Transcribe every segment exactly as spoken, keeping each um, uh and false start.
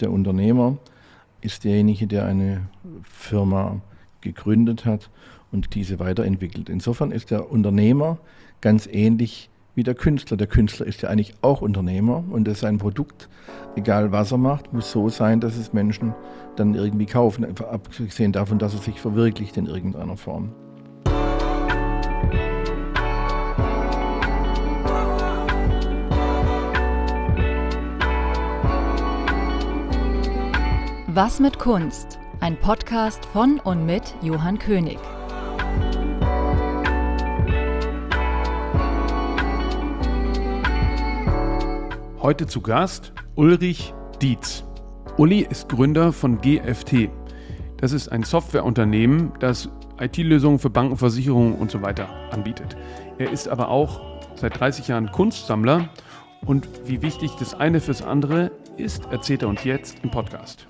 der Unternehmer ist derjenige, der eine Firma gegründet hat und diese weiterentwickelt. Insofern ist der Unternehmer ganz ähnlich wie der Künstler. Der Künstler ist ja eigentlich auch Unternehmer und das sein Produkt, egal was er macht, muss so sein, dass es Menschen dann irgendwie kaufen, abgesehen davon, dass er sich verwirklicht in irgendeiner Form. Was mit Kunst? Ein Podcast von und mit Johann König. Heute zu Gast Ulrich Dietz. Uli ist Gründer von G F T. Das ist ein Softwareunternehmen, das I T-Lösungen für Banken, Versicherungen und so weiter anbietet. Er ist aber auch seit dreißig Jahren Kunstsammler und wie wichtig das eine fürs andere ist, erzählt er uns jetzt im Podcast.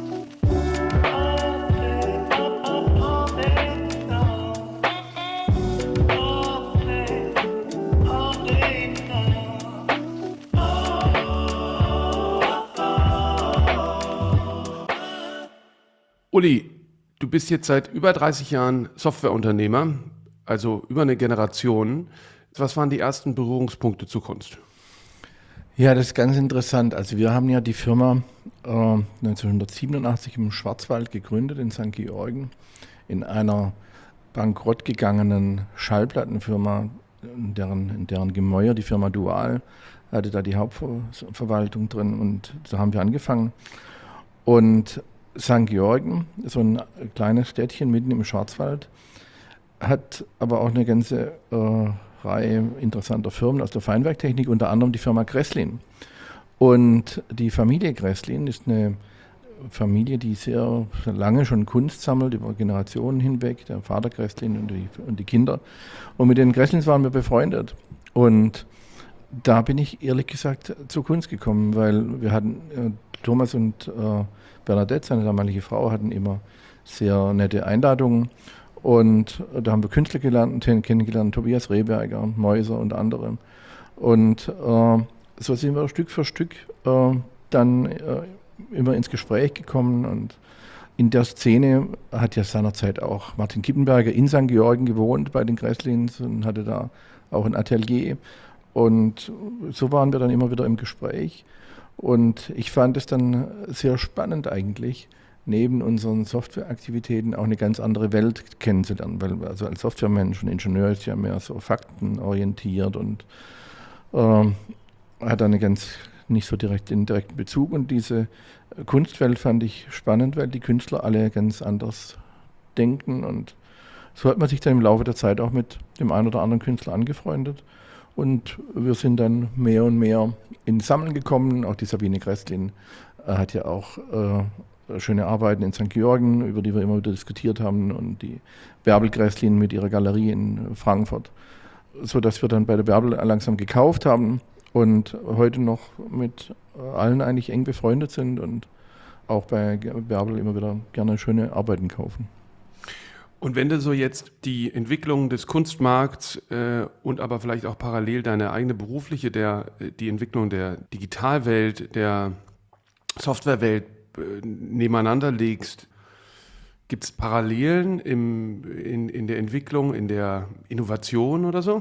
Uli, du bist jetzt seit über dreißig Jahren Softwareunternehmer, also über eine Generation. Was waren die ersten Berührungspunkte zur Kunst? Ja, das ist ganz interessant. Also wir haben ja die Firma äh, neunzehnhundertsiebenundachtzig im Schwarzwald gegründet, in Sankt Georgen, in einer bankrott gegangenen Schallplattenfirma, in deren, in deren Gemäuer die Firma Dual hatte da die Hauptverwaltung drin und so haben wir angefangen. Und Sankt Georgen, so ein kleines Städtchen mitten im Schwarzwald, hat aber auch eine ganze äh, Reihe interessanter Firmen aus der Feinwerktechnik, unter anderem die Firma Gresslin. Und die Familie Gresslin ist eine Familie, die sehr lange schon Kunst sammelt, über Generationen hinweg, der Vater Gresslin und die, und die Kinder. Und mit den Gresslins waren wir befreundet. Und da bin ich ehrlich gesagt zur Kunst gekommen, weil wir hatten, äh, Thomas und äh, Bernadette, seine damalige Frau, hatten immer sehr nette Einladungen und da haben wir Künstler gelernt, kennengelernt, Tobias Rehberger, Meuser und andere. Und äh, so sind wir Stück für Stück äh, dann äh, immer ins Gespräch gekommen und in der Szene hat ja seinerzeit auch Martin Kippenberger in Sankt Georgen gewohnt bei den Gresslins und hatte da auch ein Atelier und so waren wir dann immer wieder im Gespräch. Und ich fand es dann sehr spannend eigentlich, neben unseren Softwareaktivitäten auch eine ganz andere Welt kennenzulernen, weil also als Softwaremensch und Ingenieur ist ja mehr so faktenorientiert und äh, hat eine ganz nicht so direkt den direkten Bezug. Und diese Kunstwelt fand ich spannend, weil die Künstler alle ganz anders denken und so hat man sich dann im Laufe der Zeit auch mit dem einen oder anderen Künstler angefreundet. Und wir sind dann mehr und mehr ins Sammeln gekommen. Auch die Sabine Gresslin äh, hat ja auch äh, schöne Arbeiten in Sankt Georgen, über die wir immer wieder diskutiert haben. Und die Bärbel Gresslin mit ihrer Galerie in Frankfurt. Sodass wir dann bei der Bärbel langsam gekauft haben und heute noch mit allen eigentlich eng befreundet sind und auch bei Bärbel immer wieder gerne schöne Arbeiten kaufen. Und wenn du so jetzt die Entwicklung des Kunstmarkts äh, und aber vielleicht auch parallel deine eigene berufliche, der, die Entwicklung der Digitalwelt, der Softwarewelt äh, nebeneinander legst, gibt es Parallelen im, in, in der Entwicklung, in der Innovation oder so?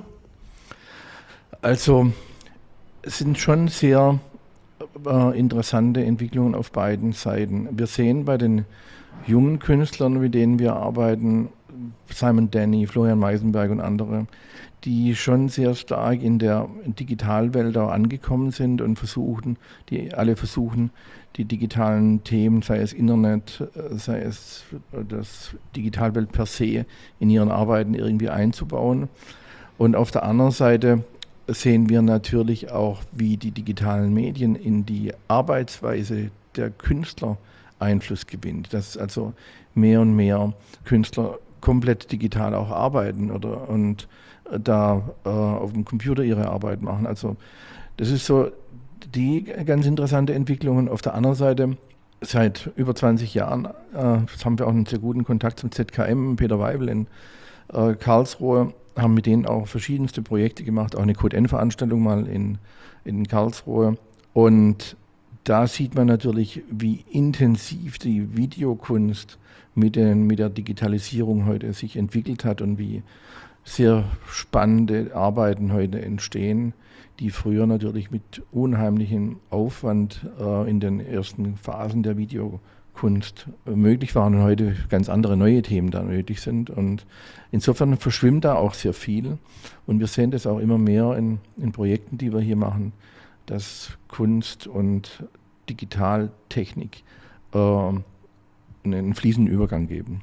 Also es sind schon sehr äh, interessante Entwicklungen auf beiden Seiten. Wir sehen bei den jungen Künstlern, mit denen wir arbeiten, Simon Denny, Florian Meisenberg und andere, die schon sehr stark in der Digitalwelt auch angekommen sind und versuchen, die alle versuchen, die digitalen Themen, sei es Internet, sei es das Digitalwelt per se, in ihren Arbeiten irgendwie einzubauen. Und auf der anderen Seite sehen wir natürlich auch, wie die digitalen Medien in die Arbeitsweise der Künstler Einfluss gewinnt, dass also mehr und mehr Künstler komplett digital auch arbeiten oder und da äh, auf dem Computer ihre Arbeit machen. Also das ist so die ganz interessante Entwicklung. Und auf der anderen Seite, seit über zwanzig Jahren äh, haben wir auch einen sehr guten Kontakt zum Z K M, Peter Weibel in äh, Karlsruhe, haben mit denen auch verschiedenste Projekte gemacht, auch eine Code-N-Veranstaltung mal in, in Karlsruhe. Und da sieht man natürlich, wie intensiv die Videokunst mit, den, mit der Digitalisierung heute sich entwickelt hat und wie sehr spannende Arbeiten heute entstehen, die früher natürlich mit unheimlichem Aufwand äh, in den ersten Phasen der Videokunst äh, möglich waren und heute ganz andere neue Themen da nötig sind. Und insofern verschwimmt da auch sehr viel. Und wir sehen das auch immer mehr in, in Projekten, die wir hier machen, dass Kunst und Digitaltechnik äh, einen fließenden Übergang geben.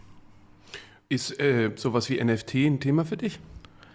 Ist äh, sowas wie N F T ein Thema für dich?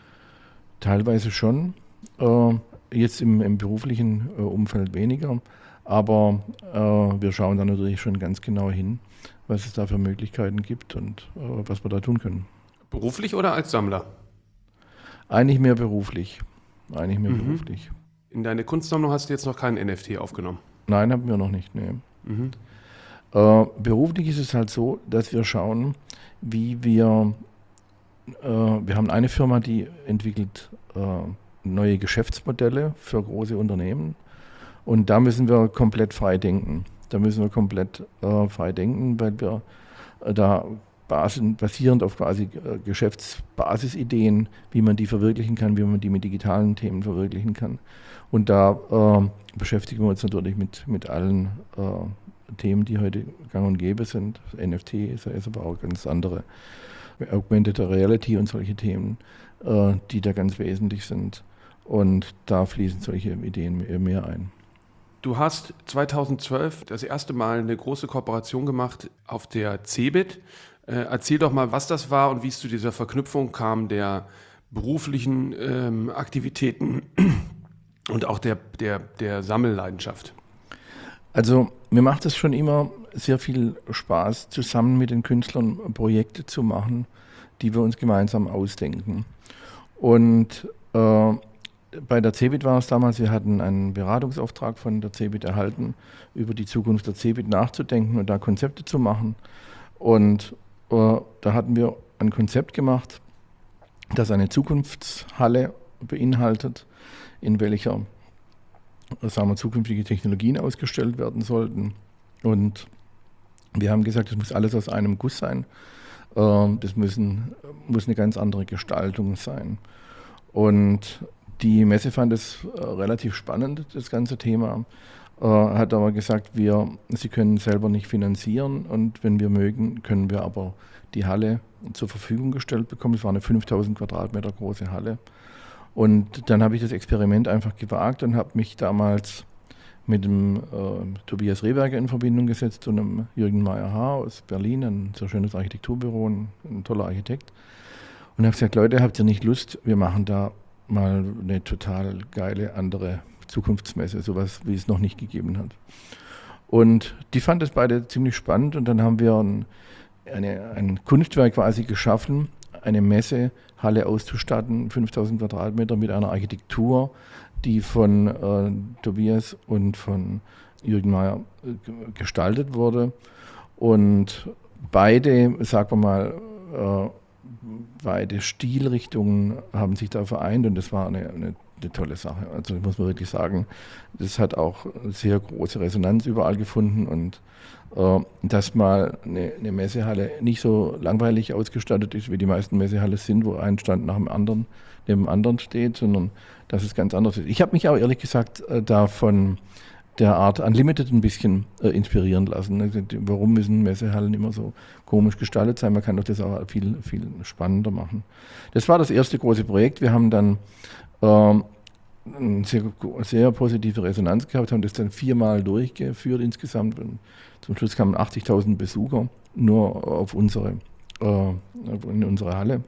Teilweise schon. Äh, jetzt im, im beruflichen äh, Umfeld weniger. Aber äh, wir schauen da natürlich schon ganz genau hin, was es da für Möglichkeiten gibt und äh, was wir da tun können. Beruflich oder als Sammler? Eigentlich mehr beruflich. Eigentlich mehr Mhm. beruflich. In deine Kunstsammlung hast du jetzt noch keinen N F T aufgenommen? Nein, haben wir noch nicht. Nee. Mhm. Äh, beruflich ist es halt so, dass wir schauen, wie wir, äh, wir haben eine Firma, die entwickelt äh, neue Geschäftsmodelle für große Unternehmen und da müssen wir komplett frei denken. Da müssen wir komplett äh, frei denken, weil wir äh, da basen, basierend auf quasi äh, Geschäftsbasisideen, wie man die verwirklichen kann, wie man die mit digitalen Themen verwirklichen kann. Und da äh, beschäftigen wir uns natürlich mit, mit allen äh, Themen, die heute gang und gäbe sind. N F T ist, ist aber auch ganz andere. Augmented Reality und solche Themen, äh, die da ganz wesentlich sind. Und da fließen solche Ideen mehr, mehr ein. Du hast zweitausendzwölf das erste Mal eine große Kooperation gemacht auf der CeBIT. Äh, erzähl doch mal, was das war und wie es zu dieser Verknüpfung kam der beruflichen ähm, Aktivitäten und auch der, der, der Sammelleidenschaft. Also mir macht es schon immer sehr viel Spaß, zusammen mit den Künstlern Projekte zu machen, die wir uns gemeinsam ausdenken. Und äh, bei der CeBIT war es damals, wir hatten einen Beratungsauftrag von der CeBIT erhalten, über die Zukunft der CeBIT nachzudenken und da Konzepte zu machen. Und äh, da hatten wir ein Konzept gemacht, das eine Zukunftshalle beinhaltet, in welcher sagen wir, zukünftige Technologien ausgestellt werden sollten. Und wir haben gesagt, das muss alles aus einem Guss sein. Das müssen, muss eine ganz andere Gestaltung sein. Und die Messe fand es relativ spannend, das ganze Thema, hat aber gesagt, wir, sie können selber nicht finanzieren und wenn wir mögen, können wir aber die Halle zur Verfügung gestellt bekommen. Es war eine fünftausend Quadratmeter große Halle. Und dann habe ich das Experiment einfach gewagt und habe mich damals mit dem äh, Tobias Rehberger in Verbindung gesetzt und dem Jürgen Meyer-Haar aus Berlin, ein sehr schönes Architekturbüro, ein, ein toller Architekt. Und habe gesagt, Leute, habt ihr nicht Lust, wir machen da mal eine total geile andere Zukunftsmesse, sowas, wie es noch nicht gegeben hat. Und die fanden das beide ziemlich spannend und dann haben wir ein, eine, ein Kunstwerk quasi geschaffen, eine Messehalle auszustatten, fünftausend Quadratmeter mit einer Architektur, die von äh, Tobias und von Jürgen Meyer äh, gestaltet wurde. Und beide, sagen wir mal, äh, beide Stilrichtungen haben sich da vereint und das war eine, eine, eine tolle Sache. Also das muss man wirklich sagen, das hat auch sehr große Resonanz überall gefunden und äh, dass mal eine, eine Messehalle nicht so langweilig ausgestattet ist, wie die meisten Messehallen sind, wo ein Stand nach dem anderen neben dem anderen steht, sondern dass es ganz anders ist. Ich habe mich auch ehrlich gesagt äh, da von der Art Unlimited ein bisschen äh, inspirieren lassen. Also, warum müssen Messehallen immer so komisch gestaltet sein? Man kann doch das auch viel, viel spannender machen. Das war das erste große Projekt. Wir haben dann ähm, eine sehr, sehr positive Resonanz gehabt, haben das dann viermal durchgeführt insgesamt. Und zum Schluss kamen achtzigtausend Besucher nur auf unsere, äh, in unsere Halle.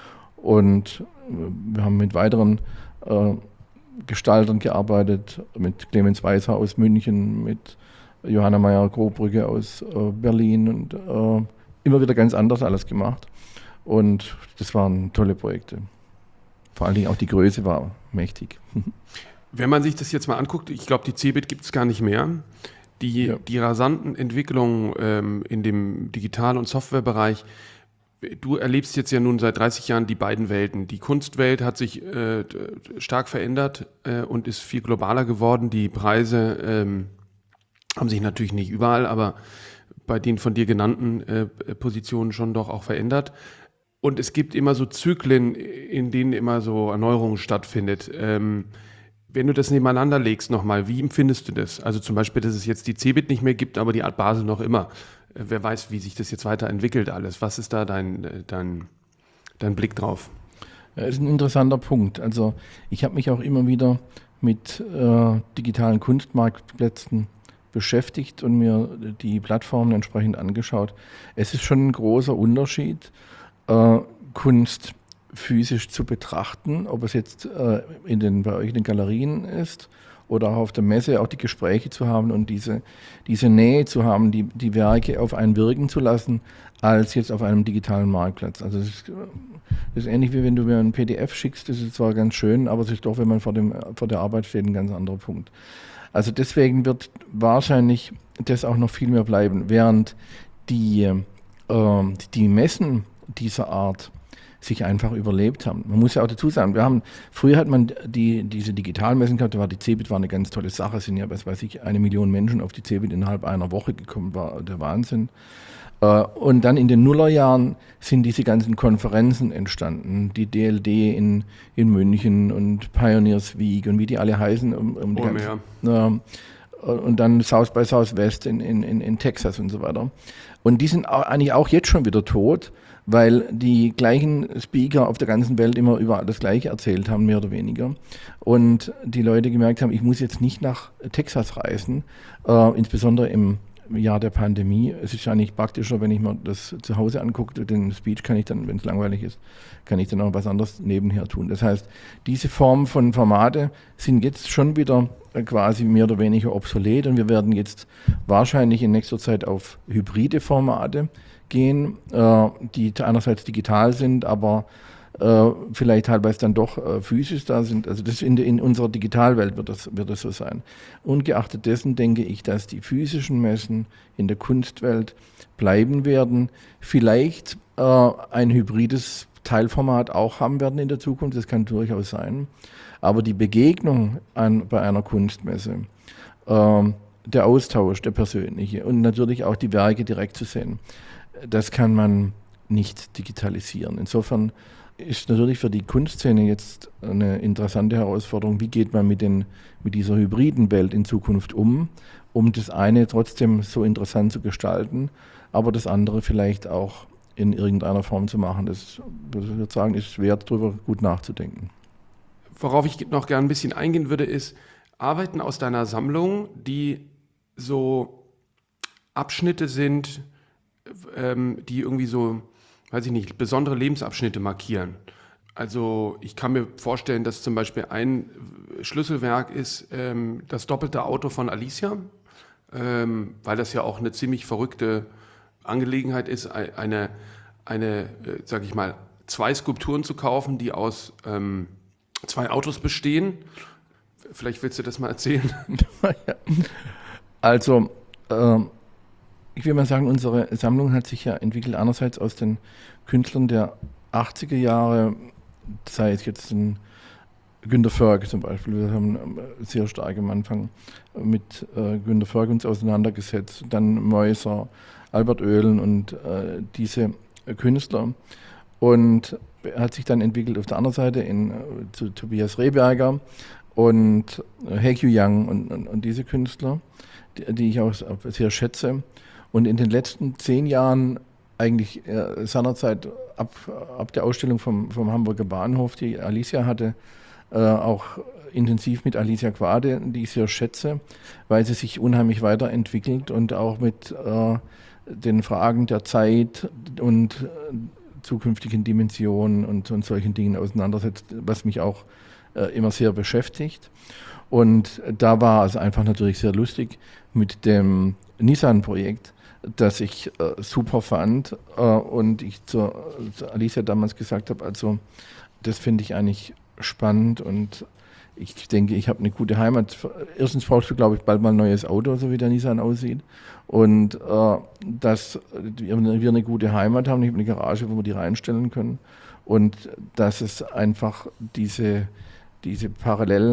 Und wir haben mit weiteren äh, Gestaltern gearbeitet, mit Clemens Weißer aus München, mit Johanna Meyer-Grobrügge aus äh, Berlin und äh, immer wieder ganz anders alles gemacht. Und das waren tolle Projekte. Vor allen Dingen auch die Größe war mächtig. Wenn man sich das jetzt mal anguckt, ich glaube, die CeBIT gibt es gar nicht mehr. Die, ja. die rasanten Entwicklungen ähm, in dem Digital- und Softwarebereich, du erlebst jetzt ja nun seit dreißig Jahren die beiden Welten. Die Kunstwelt hat sich äh, stark verändert äh, und ist viel globaler geworden. Die Preise ähm, haben sich natürlich nicht überall, aber bei den von dir genannten äh, Positionen schon doch auch verändert. Und es gibt immer so Zyklen, in denen immer so Erneuerung stattfindet. Ähm, wenn du das nebeneinander legst nochmal, wie empfindest du das? Also zum Beispiel, dass es jetzt die CeBIT nicht mehr gibt, aber die Art Basel noch immer. Äh, wer weiß, wie sich das jetzt weiterentwickelt alles. Was ist da dein, dein, dein Blick drauf? Das ist ein interessanter Punkt. Also ich habe mich auch immer wieder mit äh, digitalen Kunstmarktplätzen beschäftigt und mir die Plattformen entsprechend angeschaut. Es ist schon ein großer Unterschied, äh, Kunst physisch zu betrachten, ob es jetzt äh, in den, bei euch in den Galerien ist oder auch auf der Messe, auch die Gespräche zu haben und diese, diese Nähe zu haben, die, die Werke auf einen wirken zu lassen, als jetzt auf einem digitalen Marktplatz. Also das ist, das ist ähnlich wie wenn du mir ein P D F schickst, das ist zwar ganz schön, aber es ist doch, wenn man vor, dem, vor der Arbeit steht, ein ganz anderer Punkt. Also deswegen wird wahrscheinlich das auch noch viel mehr bleiben, während die, äh, die Messen dieser Art sich einfach überlebt haben. Man muss ja auch dazu sagen, wir haben, früher hat man die, diese Digitalmessen gehabt, da war die CeBIT war eine ganz tolle Sache, sind ja, was weiß ich, eine Million Menschen auf die CeBIT innerhalb einer Woche gekommen, war der Wahnsinn. Und dann in den Nullerjahren sind diese ganzen Konferenzen entstanden, die D L D in, in München und Pioneers Week und wie die alle heißen. Um, um die oh, ganzen, äh, und dann South by Southwest in, in, in Texas und so weiter. Und die sind auch, eigentlich auch jetzt schon wieder tot, weil die gleichen Speaker auf der ganzen Welt immer überall das Gleiche erzählt haben, mehr oder weniger. Und die Leute gemerkt haben, ich muss jetzt nicht nach Texas reisen, äh, insbesondere im Jahr der Pandemie. Es ist eigentlich praktischer, wenn ich mir das zu Hause angucke, den Speech kann ich dann, wenn es langweilig ist, kann ich dann auch was anderes nebenher tun. Das heißt, diese Form von Formate sind jetzt schon wieder quasi mehr oder weniger obsolet und wir werden jetzt wahrscheinlich in nächster Zeit auf hybride Formate gehen, äh, die einerseits digital sind, aber äh, vielleicht teilweise dann doch äh, physisch da sind. Also das in, in unserer Digitalwelt wird das, wird das so sein. Ungeachtet dessen denke ich, dass die physischen Messen in der Kunstwelt bleiben werden, vielleicht äh, ein hybrides Teilformat auch haben werden in der Zukunft, das kann durchaus sein. Aber die Begegnung an, bei einer Kunstmesse, äh, der Austausch, der persönliche und natürlich auch die Werke direkt zu sehen, das kann man nicht digitalisieren. Insofern ist natürlich für die Kunstszene jetzt eine interessante Herausforderung, wie geht man mit, den, mit dieser hybriden Welt in Zukunft um, um das eine trotzdem so interessant zu gestalten, aber das andere vielleicht auch in irgendeiner Form zu machen. Das, das ich würde sagen, ist wert, darüber gut nachzudenken. Worauf ich noch gerne ein bisschen eingehen würde, ist Arbeiten aus deiner Sammlung, die so Abschnitte sind, ähm, die irgendwie so, weiß ich nicht, besondere Lebensabschnitte markieren. Also ich kann mir vorstellen, dass zum Beispiel ein Schlüsselwerk ist ähm, das doppelte Auto von Alicia, ähm, weil das ja auch eine ziemlich verrückte Angelegenheit ist, eine, eine äh, sag ich mal, zwei Skulpturen zu kaufen, die aus ähm, zwei Autos bestehen. Vielleicht willst du das mal erzählen. Also, ähm, ich will mal sagen, unsere Sammlung hat sich ja entwickelt einerseits aus den Künstlern der achtziger Jahre, sei es jetzt ein Günter Förg zum Beispiel. Wir haben sehr stark am Anfang mit äh, Günter Förg uns auseinandergesetzt, dann Meuser, Albert Oehlen und äh, diese Künstler. Und hat sich dann entwickelt auf der anderen Seite in, äh, zu Tobias Rehberger und äh, Haekyu Yang und, und, und diese Künstler, die, die ich auch sehr schätze. Und in den letzten zehn Jahren, eigentlich äh, seinerzeit ab, ab der Ausstellung vom, vom Hamburger Bahnhof, die Alicia hatte, äh, auch intensiv mit Alicia Quade, die ich sehr schätze, weil sie sich unheimlich weiterentwickelt und auch mit äh, den Fragen der Zeit und äh, zukünftigen Dimensionen und, und solchen Dingen auseinandersetzt, was mich auch äh, immer sehr beschäftigt. Und da war es einfach natürlich sehr lustig mit dem Nissan-Projekt, das ich äh, super fand äh, und ich zu, zu Alicia damals gesagt habe, also das finde ich eigentlich spannend und ich denke, ich habe eine gute Heimat. Erstens brauchst du, glaube ich, bald mal ein neues Auto, so wie der Nissan aussieht. Und äh, dass wir eine gute Heimat haben, ich habe eine Garage, wo wir die reinstellen können. Und dass es einfach diese, diese Parallel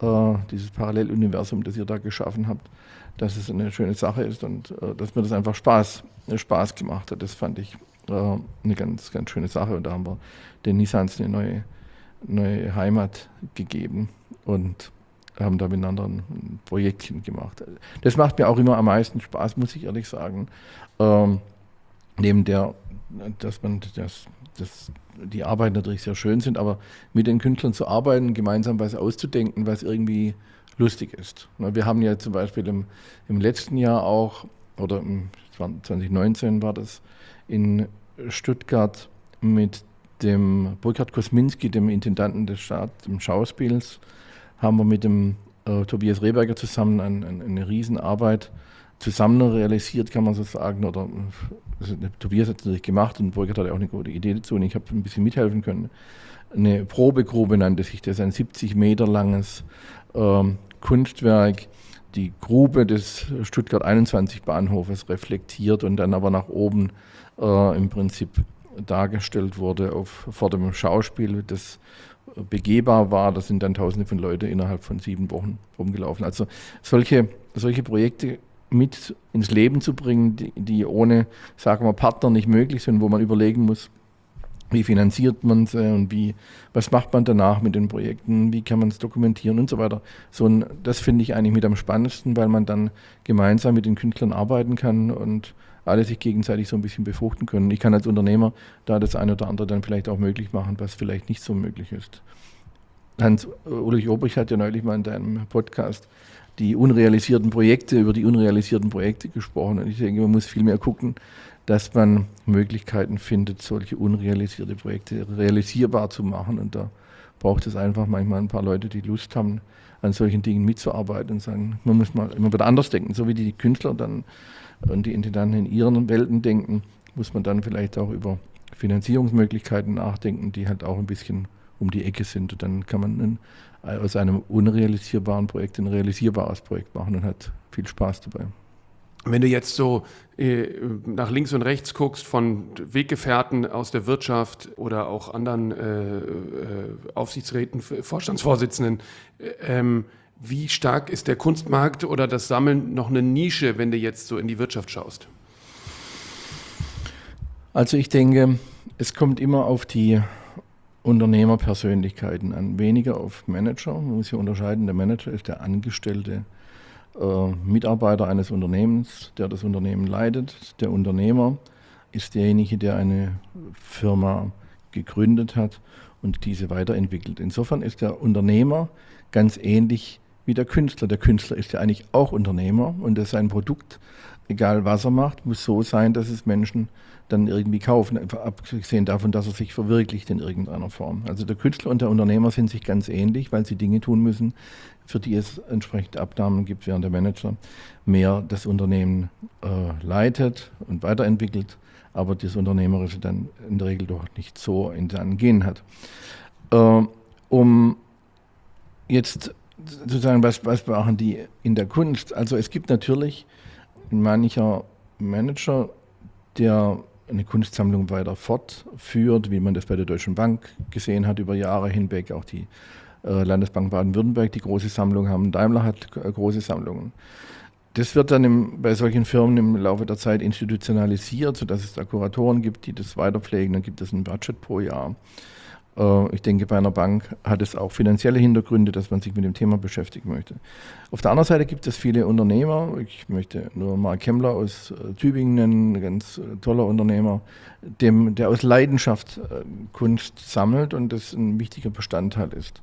äh, dieses Paralleluniversum, das ihr da geschaffen habt, dass es eine schöne Sache ist und äh, dass mir das einfach Spaß, Spaß gemacht hat. Das fand ich äh, eine ganz, ganz schöne Sache und da haben wir den Nissans eine neue, neue Heimat gegeben und haben da miteinander ein, ein Projektchen gemacht. Das macht mir auch immer am meisten Spaß, muss ich ehrlich sagen. Ähm, neben der, dass man das, das, die Arbeiten natürlich sehr schön sind, aber mit den Künstlern zu arbeiten, gemeinsam was auszudenken, was irgendwie lustig ist. Wir haben ja zum Beispiel im, im letzten Jahr auch, oder im zwanzig neunzehn war das, in Stuttgart mit dem Burkhard Kosminski, dem Intendanten des Staats, dem Schauspiels, haben wir mit dem äh, Tobias Rehberger zusammen ein, ein, eine Riesenarbeit zusammen realisiert, kann man so sagen. Oder, also, Tobias hat es natürlich gemacht und Burkhard hatte auch eine gute Idee dazu und ich habe ein bisschen mithelfen können. Eine Probegrube nannte sich das, ein siebzig Meter langes ähm, Kunstwerk, die Grube des Stuttgart einundzwanzig Bahnhofes reflektiert und dann aber nach oben äh, im Prinzip dargestellt wurde auf, vor dem Schauspiel, das begehbar war. Da sind dann Tausende von Leuten innerhalb von sieben Wochen rumgelaufen. Also solche, solche Projekte mit ins Leben zu bringen, die, die ohne, sagen wir, Partner nicht möglich sind, wo man überlegen muss, wie finanziert man sie und wie, was macht man danach mit den Projekten, wie kann man es dokumentieren und so weiter. So ein, das finde ich eigentlich mit am spannendsten, weil man dann gemeinsam mit den Künstlern arbeiten kann und alle sich gegenseitig so ein bisschen befruchten können. Ich kann als Unternehmer da das eine oder andere dann vielleicht auch möglich machen, was vielleicht nicht so möglich ist. Hans-Ulrich Obrich hat ja neulich mal in deinem Podcast die unrealisierten Projekte, über die unrealisierten Projekte gesprochen. Und ich denke, man muss viel mehr gucken, dass man Möglichkeiten findet, solche unrealisierte Projekte realisierbar zu machen. Und da braucht es einfach manchmal ein paar Leute, die Lust haben, an solchen Dingen mitzuarbeiten und sagen, man muss mal immer wieder anders denken. So wie die Künstler dann und die Intendanten in ihren Welten denken, muss man dann vielleicht auch über Finanzierungsmöglichkeiten nachdenken, die halt auch ein bisschen um die Ecke sind. Und dann kann man ein, aus einem unrealisierbaren Projekt ein realisierbares Projekt machen und hat viel Spaß dabei. Wenn du jetzt so äh, nach links und rechts guckst von Weggefährten aus der Wirtschaft oder auch anderen äh, äh, Aufsichtsräten, Vorstandsvorsitzenden, äh, ähm, wie stark ist der Kunstmarkt oder das Sammeln noch eine Nische, wenn du jetzt so in die Wirtschaft schaust? Also ich denke, es kommt immer auf die Unternehmerpersönlichkeiten an, weniger auf Manager. Man muss hier unterscheiden, der Manager ist der Angestellte, äh, Mitarbeiter eines Unternehmens, der das Unternehmen leitet. Der Unternehmer ist derjenige, der eine Firma gegründet hat und diese weiterentwickelt. Insofern ist der Unternehmer ganz ähnlich wie der Künstler. Der Künstler ist ja eigentlich auch Unternehmer und das sein Produkt, egal was er macht, muss so sein, dass es Menschen dann irgendwie kaufen, abgesehen davon, dass er sich verwirklicht in irgendeiner Form. Also der Künstler und der Unternehmer sind sich ganz ähnlich, weil sie Dinge tun müssen, für die es entsprechende Abnahmen gibt, während der Manager mehr das Unternehmen äh, leitet und weiterentwickelt, aber das Unternehmerische dann in der Regel doch nicht so in seinen Genen hat. Äh, um jetzt zu sagen, was, was machen die in der Kunst? Also es gibt natürlich mancher Manager, der eine Kunstsammlung weiter fortführt, wie man das bei der Deutschen Bank gesehen hat über Jahre hinweg, auch die äh, Landesbank Baden-Württemberg, die große Sammlung haben, Daimler hat äh, große Sammlungen. Das wird dann im, bei solchen Firmen im Laufe der Zeit institutionalisiert, sodass es da Kuratoren gibt, die das weiterpflegen, dann gibt es ein Budget pro Jahr. Ich denke, bei einer Bank hat es auch finanzielle Hintergründe, dass man sich mit dem Thema beschäftigen möchte. Auf der anderen Seite gibt es viele Unternehmer. Ich möchte nur Mark Kemmler aus Tübingen nennen, ein ganz toller Unternehmer, dem, der aus Leidenschaft Kunst sammelt und das ein wichtiger Bestandteil ist.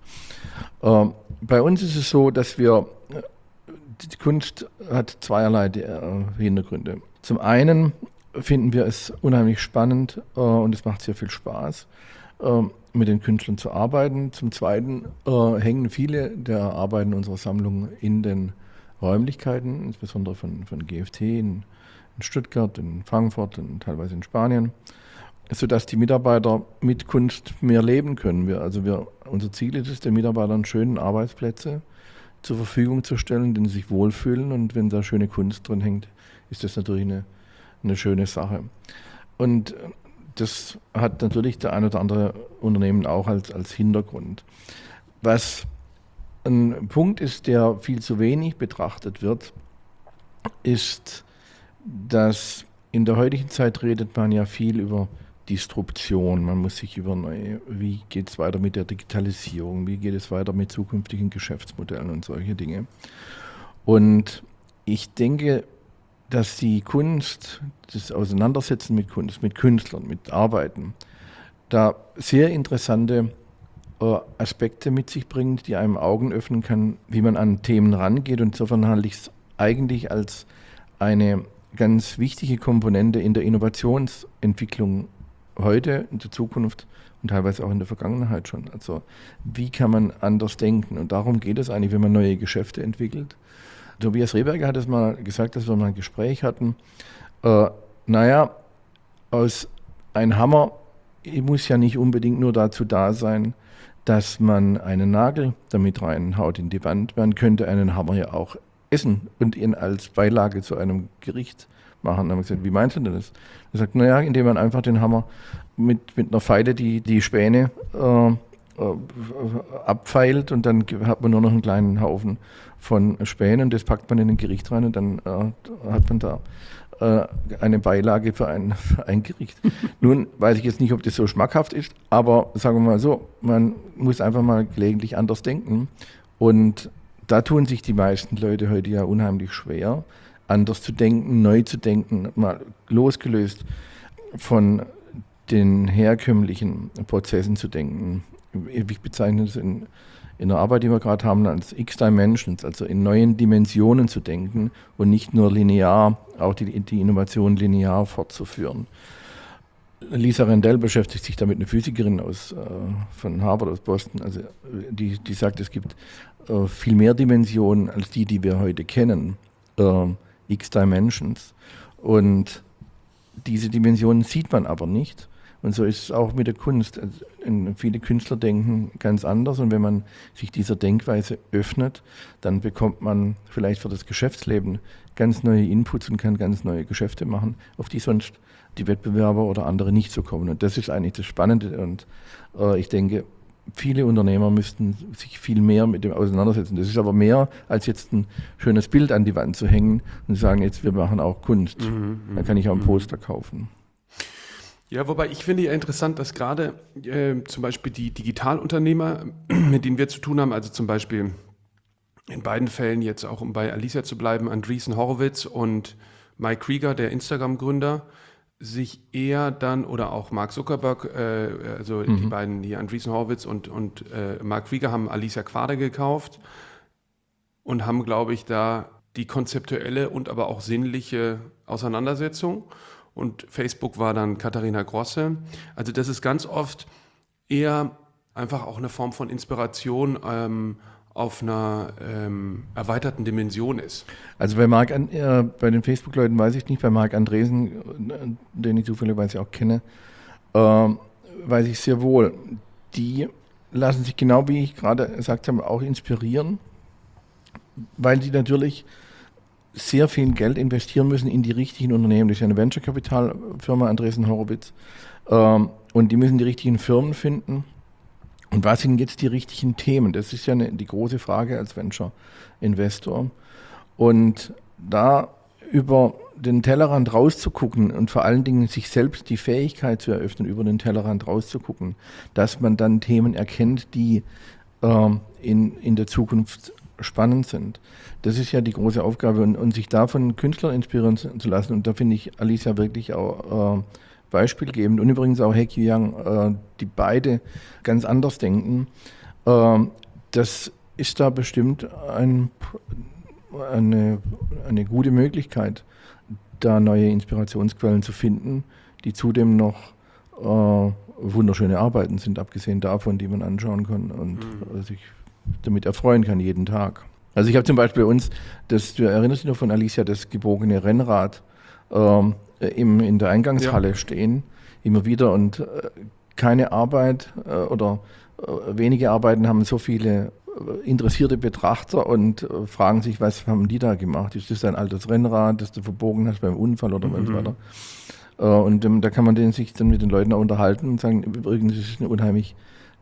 Bei uns ist es so, dass wir, die Kunst hat zweierlei Hintergründe. Zum einen finden wir es unheimlich spannend und es macht sehr viel Spaß, mit den Künstlern zu arbeiten. Zum Zweiten äh, hängen viele der Arbeiten unserer Sammlung in den Räumlichkeiten, insbesondere von, von G F T in, in Stuttgart, in Frankfurt und teilweise in Spanien, sodass die Mitarbeiter mit Kunst mehr leben können. Wir, also wir, unser Ziel ist es, den Mitarbeitern schöne Arbeitsplätze zur Verfügung zu stellen, denen sie sich wohlfühlen, und wenn da schöne Kunst drin hängt, ist das natürlich eine, eine schöne Sache. Und das hat natürlich der ein oder andere Unternehmen auch als, als Hintergrund. Was ein Punkt ist, der viel zu wenig betrachtet wird, ist, dass in der heutigen Zeit redet man ja viel über Disruption. Man muss sich über neue, wie geht es weiter mit der Digitalisierung, wie geht es weiter mit zukünftigen Geschäftsmodellen und solche Dinge. Und ich denke, dass die Kunst, das Auseinandersetzen mit Kunst, mit Künstlern, mit Arbeiten, da sehr interessante äh, Aspekte mit sich bringt, die einem Augen öffnen kann, wie man an Themen rangeht. Und insofern halte ich es eigentlich als eine ganz wichtige Komponente in der Innovationsentwicklung heute, in der Zukunft und teilweise auch in der Vergangenheit schon. Also wie kann man anders denken? Und darum geht es eigentlich, wenn man neue Geschäfte entwickelt. Tobias Rehberger hat es mal gesagt, dass wir mal ein Gespräch hatten. Äh, naja, aus ein Hammer muss ja nicht unbedingt nur dazu da sein, dass man einen Nagel damit reinhaut in die Wand. Man könnte einen Hammer ja auch essen und ihn als Beilage zu einem Gericht machen. Dann haben wir gesagt, wie meinst du denn das? Er sagt, naja, indem man einfach den Hammer mit, mit einer Feile die, die Späne äh, abfeilt und dann hat man nur noch einen kleinen Haufen von Spänen und das packt man in ein Gericht rein und dann äh, hat man da äh, eine Beilage für ein, für ein Gericht. Nun weiß ich jetzt nicht, ob das so schmackhaft ist, aber sagen wir mal so, man muss einfach mal gelegentlich anders denken und da tun sich die meisten Leute heute ja unheimlich schwer, anders zu denken, neu zu denken, mal losgelöst von den herkömmlichen Prozessen zu denken. Ich bezeichne es in, in der Arbeit, die wir gerade haben, als X-Dimensions, also in neuen Dimensionen zu denken und nicht nur linear, auch die, die Innovation linear fortzuführen. Lisa Rendell beschäftigt sich damit, eine Physikerin aus, äh, von Harvard, aus Boston, also die, die sagt, es gibt äh, viel mehr Dimensionen als die, die wir heute kennen, äh, X-Dimensions. Und diese Dimensionen sieht man aber nicht. Und so ist es auch mit der Kunst. Also, viele Künstler denken ganz anders und wenn man sich dieser Denkweise öffnet, dann bekommt man vielleicht für das Geschäftsleben ganz neue Inputs und kann ganz neue Geschäfte machen, auf die sonst die Wettbewerber oder andere nicht so kommen. Und das ist eigentlich das Spannende und äh, ich denke, viele Unternehmer müssten sich viel mehr mit dem auseinandersetzen. Das ist aber mehr, als jetzt ein schönes Bild an die Wand zu hängen und sagen, jetzt wir machen auch Kunst. Mhm, dann kann ich auch ein Poster kaufen. Ja, wobei ich finde ja interessant, dass gerade äh, zum Beispiel die Digitalunternehmer, mit denen wir zu tun haben, also zum Beispiel in beiden Fällen jetzt auch, um bei Alicia zu bleiben, Andreessen Horowitz und Mike Krieger, der Instagram-Gründer, sich eher dann, oder auch Mark Zuckerberg, äh, also mhm. die beiden hier, Andreessen Horowitz und, und äh, Mark Krieger, haben Alicia Quadre gekauft und haben, glaube ich, da die konzeptuelle und aber auch sinnliche Auseinandersetzung. Und Facebook war dann Katharina Grosse. Also das ist ganz oft eher einfach auch eine Form von Inspiration ähm, auf einer ähm, erweiterten Dimension ist. Also bei Marc, äh, bei den Facebook-Leuten weiß ich nicht, bei Marc Andreessen, den ich zufälligerweise auch kenne, äh, weiß ich sehr wohl. Die lassen sich genau, wie ich gerade gesagt habe, auch inspirieren, weil sie natürlich sehr viel Geld investieren müssen in die richtigen Unternehmen. Das ist ja eine Venture-Kapital-Firma, Andreessen Horowitz. Ähm, und die müssen die richtigen Firmen finden. Und was sind jetzt die richtigen Themen? Das ist ja eine, die große Frage als Venture-Investor. Und da über den Tellerrand rauszugucken und vor allen Dingen sich selbst die Fähigkeit zu eröffnen, über den Tellerrand rauszugucken, dass man dann Themen erkennt, die ähm, in, in der Zukunft spannend sind. Das ist ja die große Aufgabe und, und sich davon Künstlern inspirieren zu, zu lassen. Und da finde ich Alicia wirklich auch äh, beispielgebend und übrigens auch He Qiuyang, äh, die beide ganz anders denken. Äh, das ist da bestimmt ein, eine, eine gute Möglichkeit, da neue Inspirationsquellen zu finden, die zudem noch äh, wunderschöne Arbeiten sind, abgesehen davon, die man anschauen kann und mhm. sich damit erfreuen kann jeden Tag. Also ich habe zum Beispiel bei uns, das, du erinnerst dich noch von Alicia, das gebogene Rennrad ähm, im, in der Eingangshalle ja. stehen, immer wieder und äh, keine Arbeit äh, oder äh, wenige Arbeiten haben so viele äh, interessierte Betrachter und äh, fragen sich, was haben die da gemacht? Ist das ein altes Rennrad, das du verbogen hast beim Unfall oder mhm. so weiter? Äh, und ähm, da kann man den, sich dann mit den Leuten auch unterhalten und sagen, übrigens ist es eine unheimlich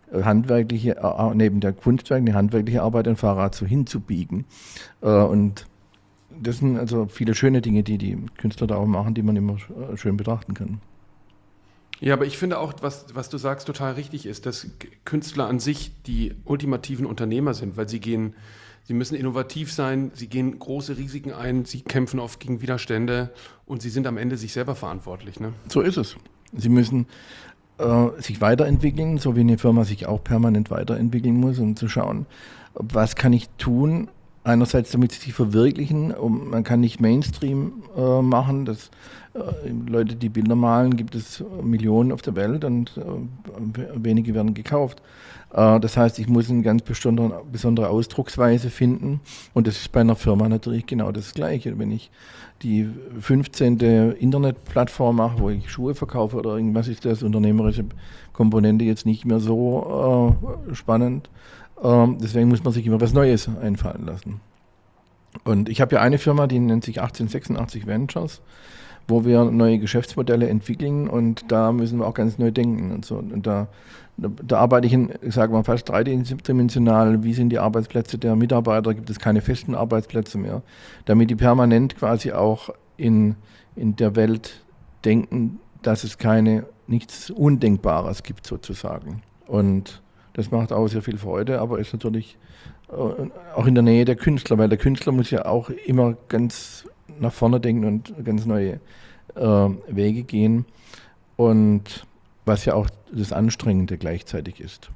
handwerkliche, neben der Kunstwerk, eine handwerkliche Arbeit ein Fahrrad so hinzubiegen. Und das sind also viele schöne Dinge, die die Künstler da auch machen, die man immer schön betrachten kann. Ja, aber ich finde auch, was, was du sagst, total richtig ist, dass Künstler an sich die ultimativen Unternehmer sind, weil sie gehen, sie müssen innovativ sein, sie gehen große Risiken ein, sie kämpfen oft gegen Widerstände und sie sind am Ende sich selber verantwortlich. Ne? So ist es. Sie müssen äh, sich weiterentwickeln, so wie eine Firma sich auch permanent weiterentwickeln muss, um zu schauen, was kann ich tun, einerseits damit sie sich verwirklichen, um, man kann nicht Mainstream äh, machen, das, äh, Leute, die Bilder malen, gibt es Millionen auf der Welt und äh, wenige werden gekauft. Äh, das heißt, ich muss eine ganz besondere, besondere Ausdrucksweise finden und das ist bei einer Firma natürlich genau das Gleiche. Wenn ich die fünfzehnte Internetplattform mache, wo ich Schuhe verkaufe oder irgendwas, ist das unternehmerische Komponente jetzt nicht mehr so äh, spannend. Deswegen muss man sich immer was Neues einfallen lassen. Und ich habe ja eine Firma, die nennt sich achtzehnhundertsechsundachtzig Ventures, wo wir neue Geschäftsmodelle entwickeln und da müssen wir auch ganz neu denken. Und, so. Und da, da arbeite ich in, ich sage mal, fast dreidimensional. Wie sind die Arbeitsplätze der Mitarbeiter? Gibt es keine festen Arbeitsplätze mehr? Damit die permanent quasi auch in, in der Welt denken, dass es keine, nichts Undenkbares gibt sozusagen. Und das macht auch sehr viel Freude, aber ist natürlich auch in der Nähe der Künstler, weil der Künstler muss ja auch immer ganz nach vorne denken und ganz neue äh, Wege gehen. Und was ja auch das Anstrengende gleichzeitig ist.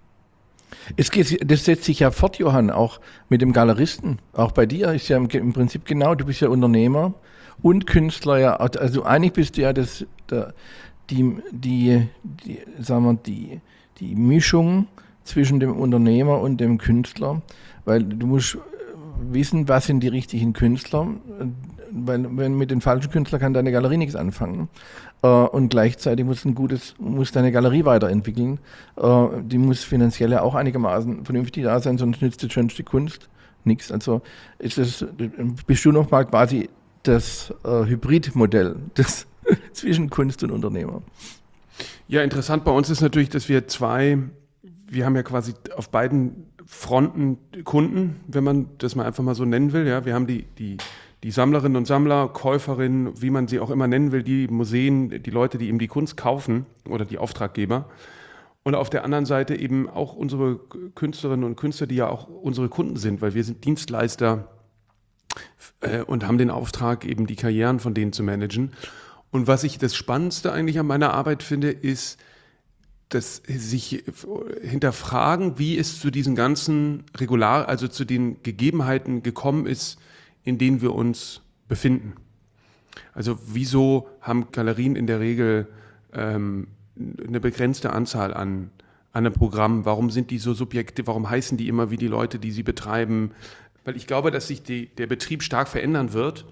Es geht, das setzt sich ja fort, Johann, auch mit dem Galeristen. Auch bei dir ist ja im, im Prinzip genau, du bist ja Unternehmer und Künstler. Ja, also eigentlich bist du ja das, der, die, die, die, sagen wir, die, die Mischung zwischen dem Unternehmer und dem Künstler, weil du musst wissen, was sind die richtigen Künstler, weil wenn mit den falschen Künstlern kann deine Galerie nichts anfangen und gleichzeitig muss ein gutes, muss deine Galerie weiterentwickeln, die muss finanziell ja auch einigermaßen vernünftig da sein, sonst nützt die schönste Kunst nichts. Also ist das, bist du noch mal quasi das Hybridmodell des zwischen Kunst und Unternehmer. Ja, interessant bei uns ist natürlich, dass wir zwei, wir haben ja quasi auf beiden Fronten Kunden, wenn man das mal einfach mal so nennen will. Ja, wir haben die, die, die Sammlerinnen und Sammler, Käuferinnen, wie man sie auch immer nennen will, die Museen, die Leute, die eben die Kunst kaufen oder die Auftraggeber. Und auf der anderen Seite eben auch unsere Künstlerinnen und Künstler, die ja auch unsere Kunden sind, weil wir sind Dienstleister äh, und haben den Auftrag, eben die Karrieren von denen zu managen. Und was ich das Spannendste eigentlich an meiner Arbeit finde, ist, dass sich hinterfragen, wie es zu diesen ganzen Regular, also zu den Gegebenheiten gekommen ist, in denen wir uns befinden. Also wieso haben Galerien in der Regel ähm, eine begrenzte Anzahl an, an einem Programm? Warum sind die so subjektiv? Warum heißen die immer wie die Leute, die sie betreiben? Weil ich glaube, dass sich die, der Betrieb stark verändern wird.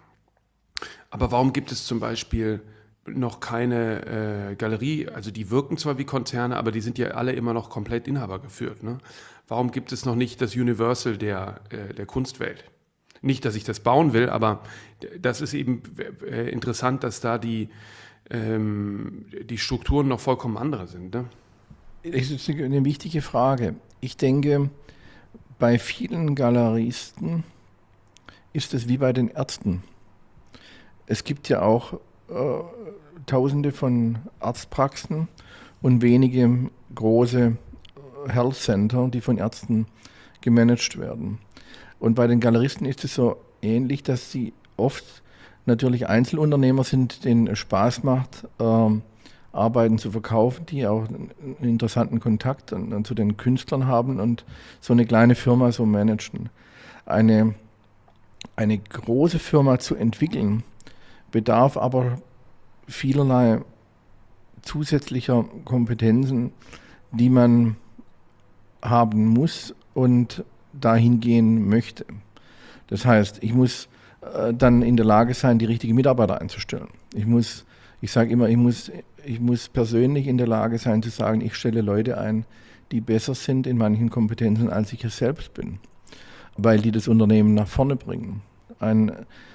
Aber warum gibt es zum Beispiel noch keine äh, Galerie? Also die wirken zwar wie Konzerne, aber die sind ja alle immer noch komplett inhabergeführt. Ne? Warum gibt es noch nicht das Universal der, äh, der Kunstwelt? Nicht, dass ich das bauen will, aber das ist eben äh, interessant, dass da die, ähm, die Strukturen noch vollkommen andere sind. Ne? Das ist eine wichtige Frage. Ich denke, bei vielen Galeristen ist es wie bei den Ärzten. Es gibt ja auch äh, Tausende von Arztpraxen und wenige große Health Center, die von Ärzten gemanagt werden. Und bei den Galeristen ist es so ähnlich, dass sie oft natürlich Einzelunternehmer sind, denen es Spaß macht, äh, Arbeiten zu verkaufen, die auch einen interessanten Kontakt an, an zu den Künstlern haben und so eine kleine Firma so managen. Eine, eine große Firma zu entwickeln, bedarf aber vielerlei zusätzlicher Kompetenzen, die man haben muss und dahin gehen möchte. Das heißt, ich muss äh, dann in der Lage sein, die richtigen Mitarbeiter einzustellen. Ich muss, ich sage immer, ich muss, ich muss persönlich in der Lage sein zu sagen, ich stelle Leute ein, die besser sind in manchen Kompetenzen, als ich es selbst bin, weil die das Unternehmen nach vorne bringen. Ein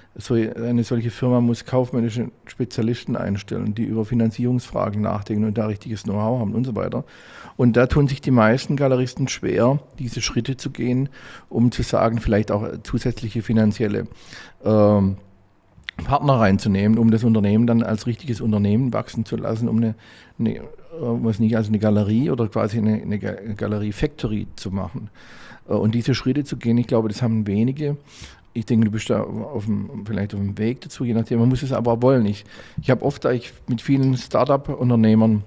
so eine solche Firma muss kaufmännische Spezialisten einstellen, die über Finanzierungsfragen nachdenken und da richtiges Know-how haben und so weiter. Und da tun sich die meisten Galeristen schwer, diese Schritte zu gehen, um zu sagen, vielleicht auch zusätzliche finanzielle ähm, Partner reinzunehmen, um das Unternehmen dann als richtiges Unternehmen wachsen zu lassen, um eine, eine was nicht, also eine Galerie oder quasi eine, eine Galerie-Factory zu machen. Und diese Schritte zu gehen, ich glaube, das haben wenige. Ich denke, du bist da auf dem, vielleicht auf dem Weg dazu, je nachdem. Man muss es aber wollen. Ich, ich habe oft, da ich mit vielen Start-up-Unternehmern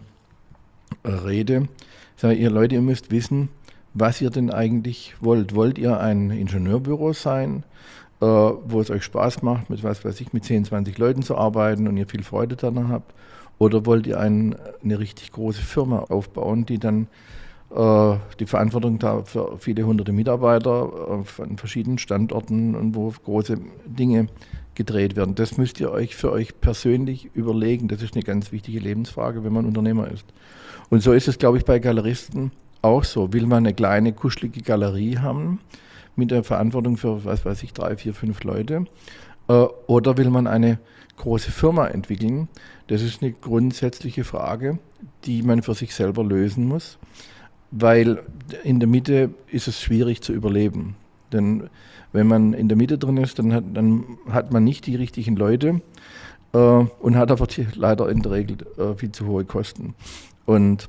rede, sage, ihr Leute, ihr müsst wissen, was ihr denn eigentlich wollt. Wollt ihr ein Ingenieurbüro sein, äh, wo es euch Spaß macht, mit was weiß ich, mit zehn, zwanzig Leuten zu arbeiten und ihr viel Freude daran habt? Oder wollt ihr ein, eine richtig große Firma aufbauen, die dann äh, die Verantwortung da für viele hunderte Mitarbeiter äh, an verschiedenen Standorten und wo große Dinge gedreht werden? Das müsst ihr euch für euch persönlich überlegen. Das ist eine ganz wichtige Lebensfrage, wenn man Unternehmer ist. Und so ist es, glaube ich, bei Galeristen auch so. Will man eine kleine, kuschelige Galerie haben mit der Verantwortung für, was weiß ich, drei, vier, fünf Leute? Äh, oder will man eine große Firma entwickeln? Das ist eine grundsätzliche Frage, die man für sich selber lösen muss, weil in der Mitte ist es schwierig zu überleben. Denn wenn man in der Mitte drin ist, dann hat, dann hat man nicht die richtigen Leute äh, und hat aber die, leider in der Regel äh, viel zu hohe Kosten. Und